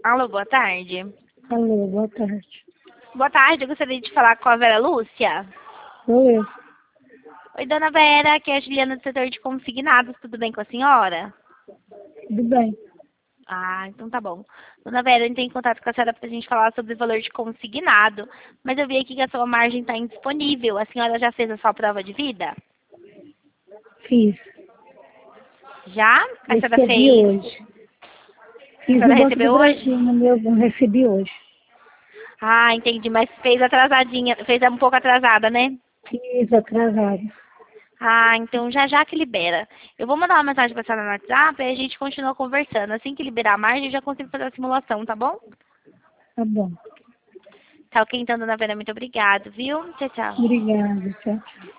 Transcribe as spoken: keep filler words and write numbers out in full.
Alô, boa tarde. Alô, boa tarde. Boa tarde, eu gostaria de falar com a Vera Lúcia. Sou eu. Oi, dona Vera, aqui é a Juliana do setor de consignados, tudo bem com a senhora? Tudo bem. Ah, então tá bom. Dona Vera, eu entrei em contato com a senhora para a gente falar sobre o valor de consignado, mas eu vi aqui que a sua margem está indisponível. A senhora já fez a sua prova de vida? Fiz. Já? A senhora Recebi fez? hoje. A Fiz senhora no Banco recebeu do hoje? Brasil, no meu, não recebi hoje. Ah, entendi, mas fez atrasadinha, fez um pouco atrasada, né? Fiz atrasado. Ah, então já já que libera. Eu vou mandar uma mensagem para a senhora no WhatsApp e a gente continua conversando. Assim que liberar a margem, eu já consigo fazer a simulação, tá bom? Tá bom. Tá ok, então, dona Vera, muito obrigada, viu? Tchau, tchau. Obrigada, tchau.